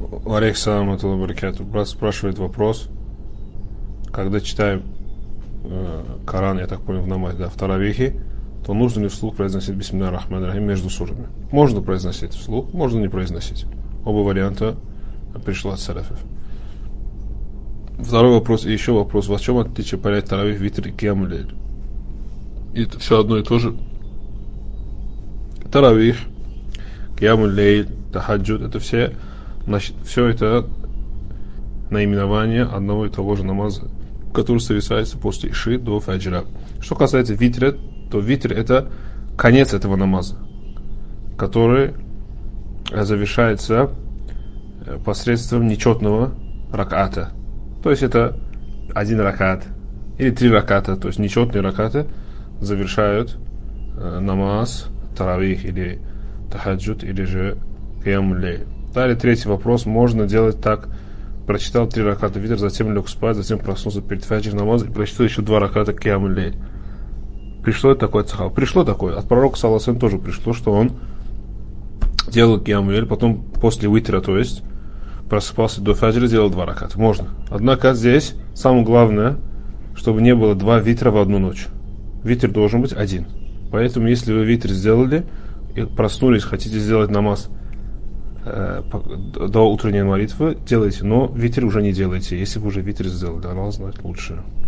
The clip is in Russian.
Алейкум баракату. Брат спрашивает вопрос. Когда читаем Коран, я так понял, в намазе, да, в таравихе, то нужно ли вслух произносить бисмилля рахман рахим между сурами? Можно произносить вслух, можно не произносить. Оба варианта пришло от салафов. Второй вопрос и еще вопрос. В чем отличие понять таравих, витр и кияму лейль? Это все одно и то же. Таравих, кияму лейль, тахаджуд, это все это наименование одного и того же намаза, который совершается после иши до фаджра. Что касается витра, то витр это конец этого намаза, который завершается посредством нечетного раката. То есть это один ракат или 3 раката, то есть нечетные ракаты завершают намаз таравих или тахаджуд или же кияму лейль. Далее третий вопрос. Можно делать так: прочитал 3 раката витр, затем лег спать, затем проснулся перед фаджр намазом и прочитал еще 2 раката кияму лейль. Пришло это такое цахал? Пришло такое. От пророка саллаллаху алейхи ва саллям тоже пришло, что он делал кияму лейль, потом после витра, то есть просыпался до фаджра, делал 2 раката. Можно. Однако здесь самое главное, чтобы не было 2 витра в одну ночь. Витр должен быть один. Поэтому, если вы витр сделали и проснулись, хотите сделать намаз до утренней молитвы, делайте, но витр уже не делайте, если вы уже витр сделали, Аллах знает лучше.